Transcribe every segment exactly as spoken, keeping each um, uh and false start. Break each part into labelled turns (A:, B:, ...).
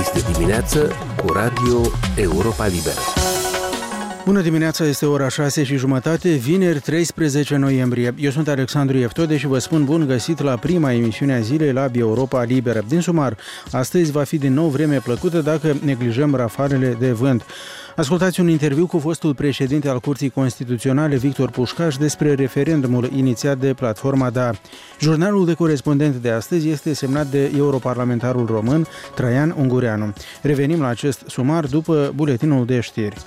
A: Este dimineață cu Radio Europa Liberă.
B: Bună dimineața, este ora șase și jumătate, vineri treisprezece noiembrie. Eu sunt Alexandru Ieftode și vă spun bun găsit la prima emisiune a zilei la Europa Liberă. Din sumar, astăzi va fi din nou vreme plăcută dacă neglijăm rafalele de vânt. Ascultați un interviu cu fostul președinte al Curții Constituționale, Victor Pușcaș, despre referendumul inițiat de platforma Da. Jurnalul de corespondent de astăzi este semnat de europarlamentarul român Traian Ungureanu. Revenim la acest sumar după buletinul de știri.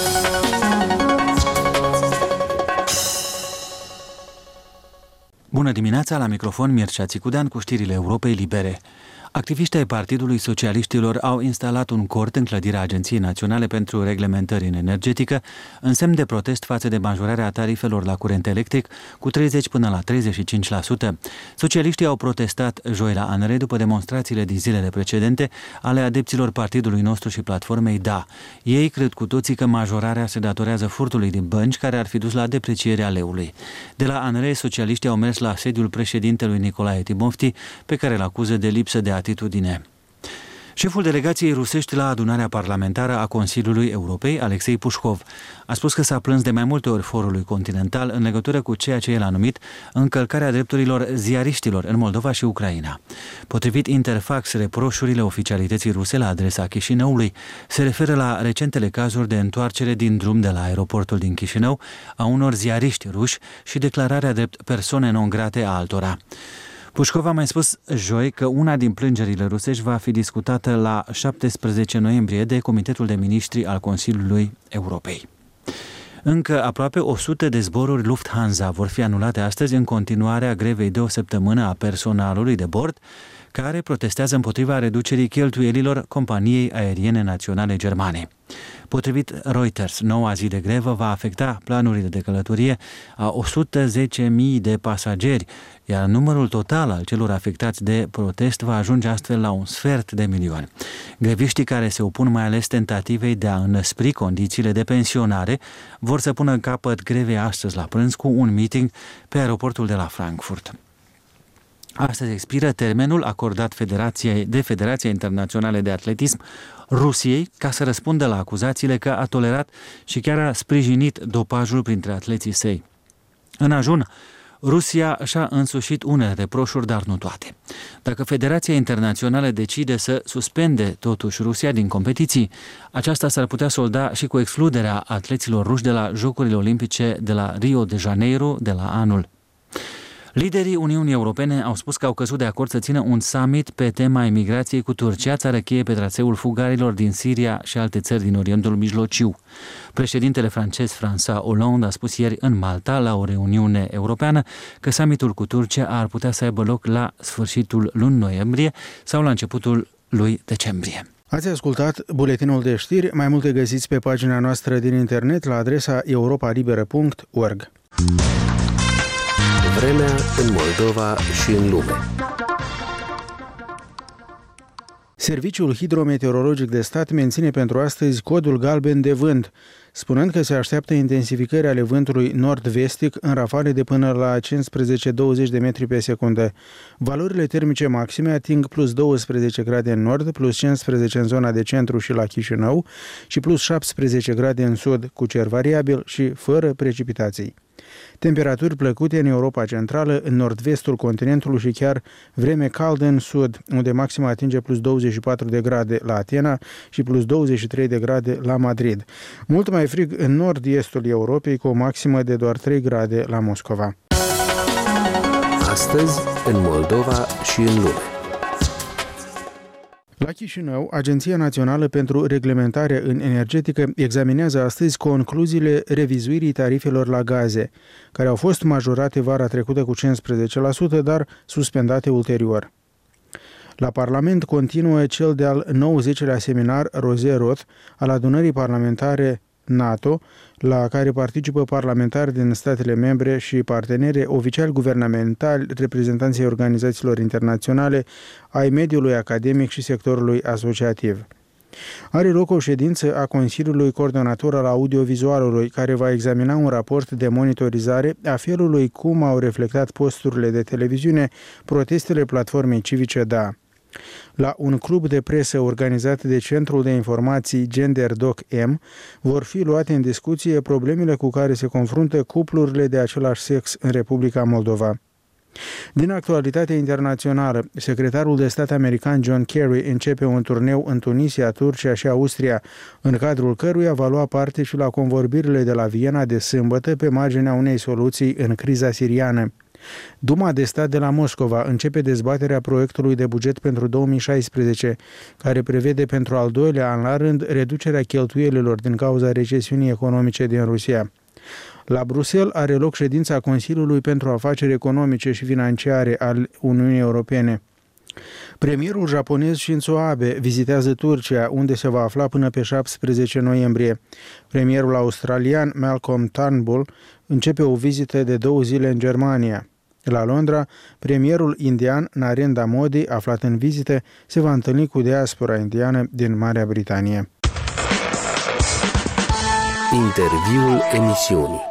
C: Bună dimineața, la microfon Mircea Țicudean cu știrile Europei Libere. Activiștii ai Partidului Socialiștilor au instalat un cort în clădirea Agenției Naționale pentru Reglementări în Energetică, în semn de protest față de majorarea tarifelor la curent electric cu treizeci până la treizeci și cinci la sută. Socialiștii au protestat joi la A N R după demonstrațiile din zilele precedente ale adepților partidului nostru și platformei Da. Ei cred cu toții că majorarea se datorează furtului din bănci care ar fi dus la deprecierea leului. De la A N R, socialiștii au mers la sediul președintelui Nicolae Timofti, pe care îl acuză de lipsă de atitudine. Șeful delegației rusești la adunarea parlamentară a Consiliului Europei, Alexei Pușkov, a spus că s-a plâns de mai multe ori forului continental în legătură cu ceea ce el a numit încălcarea drepturilor ziariștilor în Moldova și Ucraina. Potrivit Interfax, reproșurile oficialității ruse la adresa Chișinăului se referă la recentele cazuri de întoarcere din drum de la aeroportul din Chișinău a unor ziariști ruși și declararea drept persoane non grate a altora. Pușkov a mai spus joi că una din plângerile rusești va fi discutată la șaptesprezece noiembrie de Comitetul de Ministri al Consiliului Europei. Încă aproape o sută de zboruri Lufthansa vor fi anulate astăzi în continuarea grevei de o săptămână a personalului de bord, care protestează împotriva reducerii cheltuielilor companiei aeriene naționale germane. Potrivit Reuters, noua zi de grevă va afecta planurile de călătorie a o sută zece mii de pasageri, iar numărul total al celor afectați de protest va ajunge astfel la un sfert de milion. Greviștii, care se opun mai ales tentativei de a înăspri condițiile de pensionare, vor să pună capăt grevei astăzi la prânz cu un meeting pe aeroportul de la Frankfurt. Astăzi expiră termenul acordat Federației de Federația Internațională de Atletism Rusiei ca să răspundă la acuzațiile că a tolerat și chiar a sprijinit dopajul printre atleții săi. În ajun, Rusia și-a însușit unele reproșuri, dar nu toate. Dacă Federația Internațională decide să suspende totuși Rusia din competiții, aceasta s-ar putea solda și cu excluderea atleților ruși de la Jocurile Olimpice de la Rio de Janeiro de la anul. Liderii Uniunii Europene au spus că au căzut de acord să țină un summit pe tema imigrației cu Turcia, țară cheie pe traseul fugarilor din Siria și alte țări din Orientul Mijlociu. Președintele francez François Hollande a spus ieri în Malta, la o reuniune europeană, că summitul cu Turcia ar putea să aibă loc la sfârșitul lunii noiembrie sau la începutul lui decembrie.
B: Ați ascultat buletinul de știri, mai multe găsiți pe pagina noastră din internet la adresa europa liberă punct org.
A: Vremea în Moldova și în lume.
B: Serviciul Hidrometeorologic de Stat menține pentru astăzi codul galben de vânt, spunând că se așteaptă intensificări ale vântului nord-vestic în rafale de până la cincisprezece douăzeci de metri pe secundă. Valorile termice maxime ating plus douăsprezece grade în nord, plus cincisprezece în zona de centru și la Chișinău și plus șaptesprezece grade în sud, cu cer variabil și fără precipitații. Temperaturi plăcute în Europa Centrală, în nord-vestul continentului și chiar vreme caldă în sud, unde maxima atinge plus douăzeci și patru de grade la Atena și plus douăzeci și trei de grade la Madrid. Mult mai frig în nord-estul Europei, cu o maximă de doar trei grade la Moscova.
A: Astăzi, în Moldova și în lume.
B: La Chișinău, Agenția Națională pentru Reglementare în Energetică examinează astăzi concluziile revizuirii tarifelor la gaze, care au fost majorate vara trecută cu cincisprezece la sută, dar suspendate ulterior. La Parlament continuă cel de-al nouăzecilea seminar Roze-Roth al adunării parlamentare NATO, la care participă parlamentari din statele membre și parteneri, oficiali guvernamentali, reprezentanții organizațiilor internaționale, ai mediului academic și sectorului asociativ. Are loc o ședință a Consiliului Coordonator al Audiovizualului, care va examina un raport de monitorizare a felului cum au reflectat posturile de televiziune protestele platformei civice Da. La un club de presă organizat de Centrul de Informații GenderDoc M vor fi luate în discuție problemele cu care se confruntă cuplurile de același sex în Republica Moldova. Din actualitatea internațională, secretarul de stat american John Kerry începe un turneu în Tunisia, Turcia și Austria, în cadrul căruia va lua parte și la convorbirile de la Viena de sâmbătă pe marginea unei soluții în criza siriană. Duma de stat de la Moscova începe dezbaterea proiectului de buget pentru două mii șaisprezece, care prevede pentru al doilea an la rând reducerea cheltuielilor din cauza recesiunii economice din Rusia. La Bruxelles are loc ședința Consiliului pentru Afaceri Economice și Financiare al Uniunii Europene. Premierul japonez Shinzo Abe vizitează Turcia, unde se va afla până pe șaptesprezece noiembrie. Premierul australian Malcolm Turnbull începe o vizită de două zile în Germania. La Londra, premierul indian Narendra Modi, aflat în vizită, se va întâlni cu diaspora indiană din Marea Britanie.
A: Interviul emisiunii.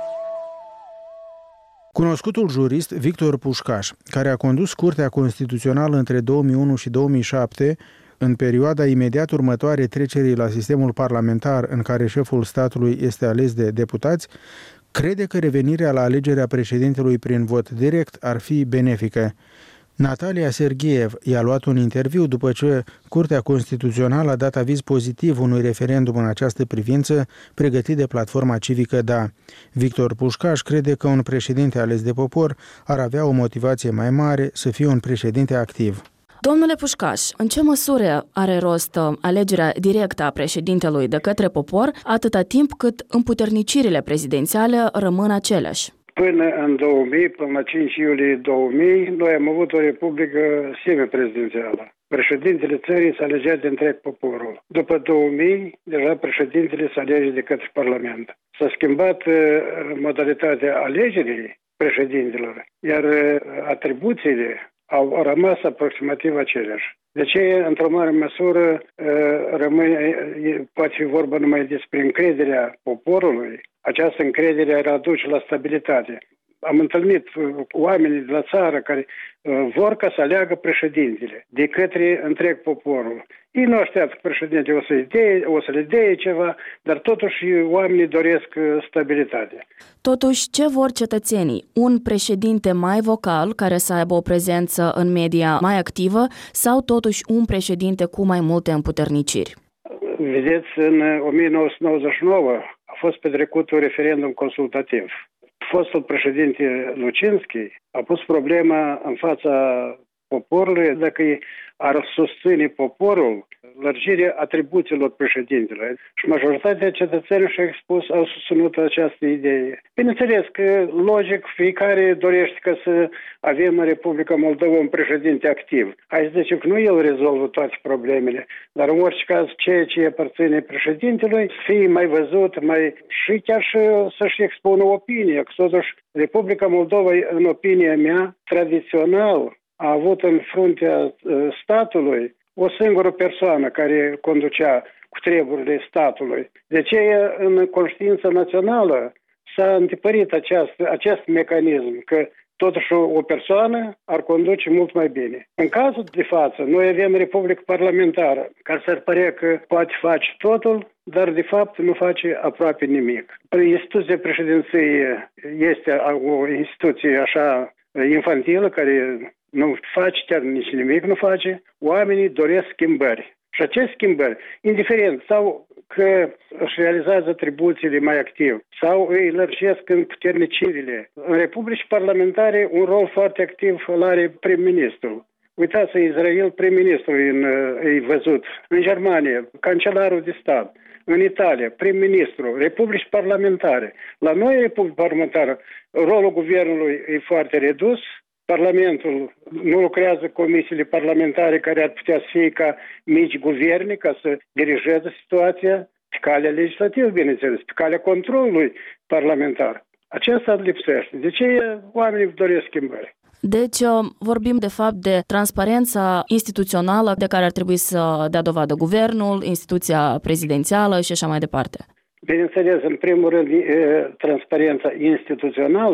B: Cunoscutul jurist Victor Pușcaș, care a condus Curtea Constituțională între două mii unu și două mii șapte, în perioada imediat următoare trecerii la sistemul parlamentar în care șeful statului este ales de deputați, crede că revenirea la alegerea președintelui prin vot direct ar fi benefică. Natalia Sergiev i-a luat un interviu după ce Curtea Constituțională a dat aviz pozitiv unui referendum în această privință, pregătit de platforma civică Da. Victor Pușcaș crede că un președinte ales de popor ar avea o motivație mai mare să fie un președinte activ.
D: Domnule Pușcaș, în ce măsură are rost alegerea directă a președintelui de către popor, atâta timp cât împuternicirile prezidențiale rămân aceleași?
E: Până în două mii, până la cinci iulie două mii, noi am avut o republică semiprezidențială. Președintele țării se alegea de întreg poporul. După două mii, deja președintele se alege de către Parlament. S-a schimbat modalitatea alegerii președintelor, iar atribuțiile au rămas aproximativ aceleași. De ce, într-o mare măsură, rămâne, poate fi vorba numai despre încrederea poporului. Această încredere ar aduce la stabilitate. Am întâlnit oamenii de la țară care vor ca să aleagă președintele de către întreg poporul. Ei nu așteaptă că președintele o să, dea, o să le dea ceva, dar totuși oamenii doresc stabilitate.
D: Totuși, ce vor cetățenii? Un președinte mai vocal, care să aibă o prezență în media mai activă, sau totuși un președinte cu mai multe împuterniciri?
E: Vedeți, în o mie nouă sute nouăzeci și nouă a fost petrecut un referendum consultativ. Fostul președinte Lucinski a pus problema în fața poporului dacă ar susține poporul lărgirea atribuțiilor președintelui. Și majoritatea cetățenilor și-au expus, au susținut această idee. Bineînțeles că, logic, fiecare dorește ca să avem în Republica Moldova un președinte activ. Hai să zicem că nu el rezolvă toate problemele, dar în orice caz ceea ce aparține președintelui fie mai văzut, mai și chiar și să-și expună opinia. Că totuși Republica Moldova, în opinia mea, tradițional a avut în fruntea statului o singură persoană care conducea cu treburile statului. De ce în conștiința națională s-a întipărit acest, acest mecanism, că totuși o persoană ar conduce mult mai bine. În cazul de față, noi avem republică parlamentară, care s-ar părea că poate face totul, dar de fapt nu face aproape nimic. Instituția președinției este o instituție așa infantilă, care nu face chiar nici nimic, nu face. Oamenii doresc schimbări. Și aceste schimbări, indiferent, sau că își realizează atribuțiile mai activ, sau îi lărgesc în puternicirile. În republici parlamentare, un rol foarte activ îl are prim-ministrul. Uitați, în Israel, prim-ministrul e văzut. În Germania, cancelarul de stat. În Italia, prim-ministru, republici parlamentare. La noi, republică parlamentară, rolul guvernului e foarte redus. Parlamentul nu lucrează comisiile parlamentare care ar putea să fie ca mici guverne, ca să dirigeze situația pe calea legislativă, bineînțeles, pe calea controlului parlamentar. Aceasta lipsește. De ce oamenii doresc schimbări?
D: Deci vorbim de fapt de transparența instituțională de care ar trebui să dea dovadă guvernul, instituția prezidențială și așa mai departe.
E: Bineînțeles, în primul rând, transparența instituțională,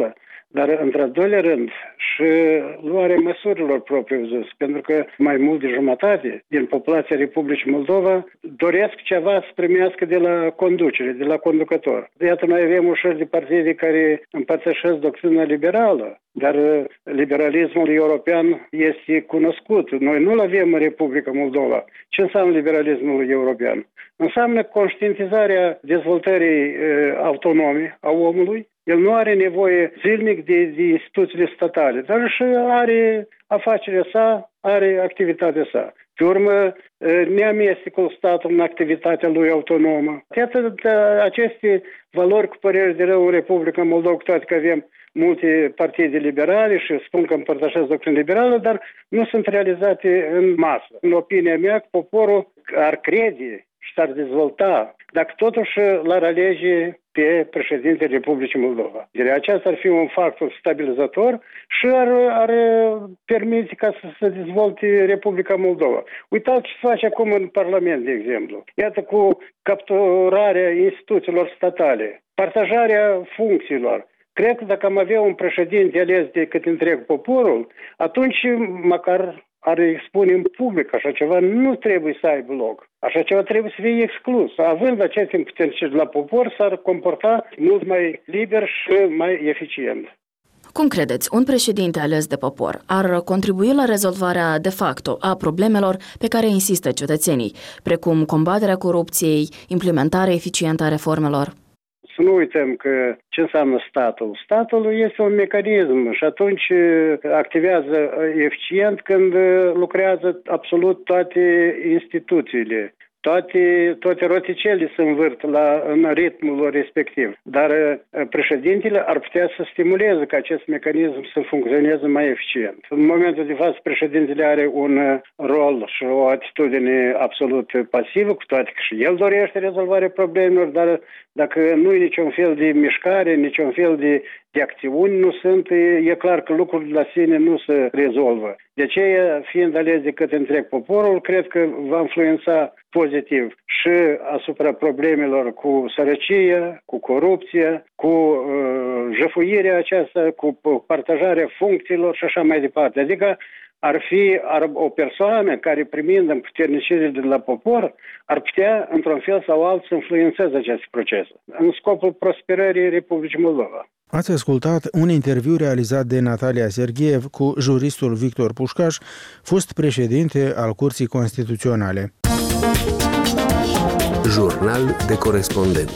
E: dar într-al doilea rând și luarea măsurilor propriu-zis, pentru că mai mult de jumătate din populația Republicii Moldova doresc ceva să primească de la conducere, de la conducător. Iată, noi avem ușor de partide care împărtășesc doctrina liberală, dar liberalismul european este cunoscut. Noi nu-l avem în Republica Moldova. Ce înseamnă liberalismul european? Înseamnă conștientizarea dezvoltării e, autonome a omului. El nu are nevoie zilnic de, de instituțiile statale, dar și are afacerea sa, are activitatea sa. Pe urmă, neamestecul statului în activitatea lui autonomă. Iată aceste valori, cu părere de rău, în Republica Moldova, cu toate că avem multe partide liberale și spun că împărtășesc doctrina liberală, dar nu sunt realizate în masă. În opinia mea, poporul ar crede și s-ar dezvolta dacă totuși l-ar alege pe președintele Republicii Moldova. Deci aceasta ar fi un factor stabilizator și ar, ar permite ca să se dezvolte Republica Moldova. Uitați ce se face acum în Parlament, de exemplu. Iată, cu capturarea instituțiilor statale, partajarea funcțiilor. Cred că dacă am avea un președinte ales de către întreg poporul, atunci măcar ar expune în public așa ceva, nu trebuie să aibă loc. Așa ceva trebuie să fie exclus. Având aceste imputențe la popor, s-ar comporta mult mai liber și mai eficient.
D: Cum credeți, un președinte ales de popor ar contribui la rezolvarea de facto a problemelor pe care insistă cetățenii, precum combaterea corupției, implementarea eficientă a reformelor?
E: Să nu uităm că ce înseamnă statul. Statul este un mecanism și atunci activează eficient când lucrează absolut toate instituțiile. Toate, toate roticele se învârt la, în ritmul respectiv. Dar președintele ar putea să stimuleze ca acest mecanism să funcționeze mai eficient. În momentul de față, președintele are un rol și o atitudine absolut pasivă, cu toate că și el dorește rezolvarea problemelor, dar dacă nu e niciun fel de mișcare, niciun fel de, de acțiuni nu sunt, e clar că lucrurile la sine nu se rezolvă. De aceea, fiind ales de către întreg poporul, cred că va influența pozitiv și asupra problemelor cu sărăcie, cu corupție, cu uh, jefuirea aceasta, cu partajarea funcțiilor și așa mai departe. Adică ar fi ar, o persoană care, primind împuternicire de la popor, ar putea, într-un fel sau altul, să influențeze acest proces în scopul prosperării Republicii Moldova.
B: Ați ascultat un interviu realizat de Natalia Serghiev cu juristul Victor Pușcaș, fost președinte al Curții Constituționale.
A: Jurnal de corespondent.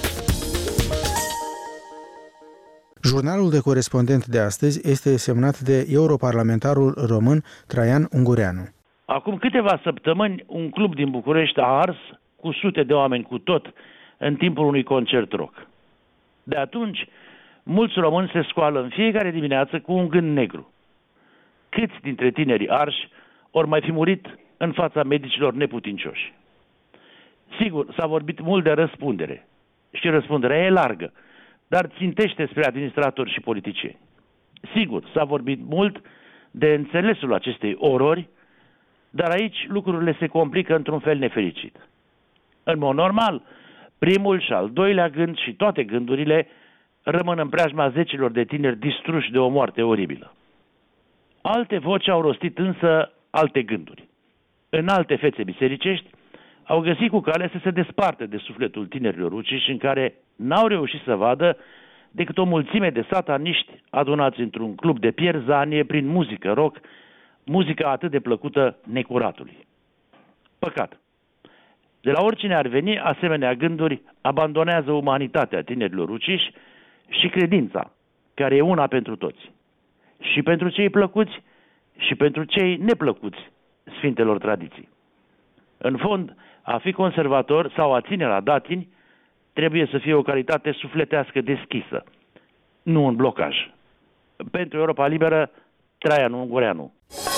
B: Jurnalul de corespondent de astăzi este semnat de europarlamentarul român Traian Ungureanu.
F: Acum câteva săptămâni, un club din București a ars cu sute de oameni cu tot în timpul unui concert rock. De atunci, mulți români se scoală în fiecare dimineață cu un gând negru. Câți dintre tinerii arși ori mai fi murit în fața medicilor neputincioși? Sigur, s-a vorbit mult de răspundere. Și răspunderea e largă, dar țintește spre administratori și politicieni. Sigur, s-a vorbit mult de înțelesul acestei orori, dar aici lucrurile se complică într-un fel nefericit. În mod normal, primul și al doilea gând și toate gândurile rămân în preajma zecilor de tineri distruși de o moarte oribilă. Alte voci au rostit însă alte gânduri. În alte fețe bisericești au găsit cu cale să se despartă de sufletul tinerilor uciși, în care n-au reușit să vadă decât o mulțime de sataniști adunați într-un club de pierzanie prin muzică rock, muzica atât de plăcută necuratului. Păcat. De la oricine ar veni, asemenea gânduri abandonează umanitatea tinerilor uciși și credința, care e una pentru toți. Și pentru cei plăcuți și pentru cei neplăcuți sfintelor tradiții. În fond, a fi conservator sau a ține la datini trebuie să fie o calitate sufletească deschisă, nu un blocaj. Pentru Europa Liberă, Traian Ungureanu.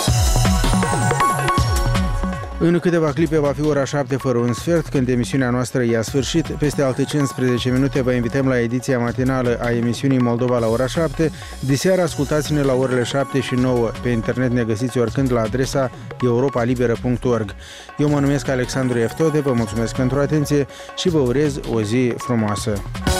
B: În câteva clipe va fi ora șapte fără un sfert, când emisiunea noastră i-a sfârșit. Peste alte cincisprezece minute vă invităm la ediția matinală a emisiunii Moldova la ora șapte. Diseară ascultați-ne la orele șapte și nouă. Pe internet ne găsiți oricând la adresa europa liberă punct org. Eu mă numesc Alexandru Eftode, vă mulțumesc pentru atenție și vă urez o zi frumoasă.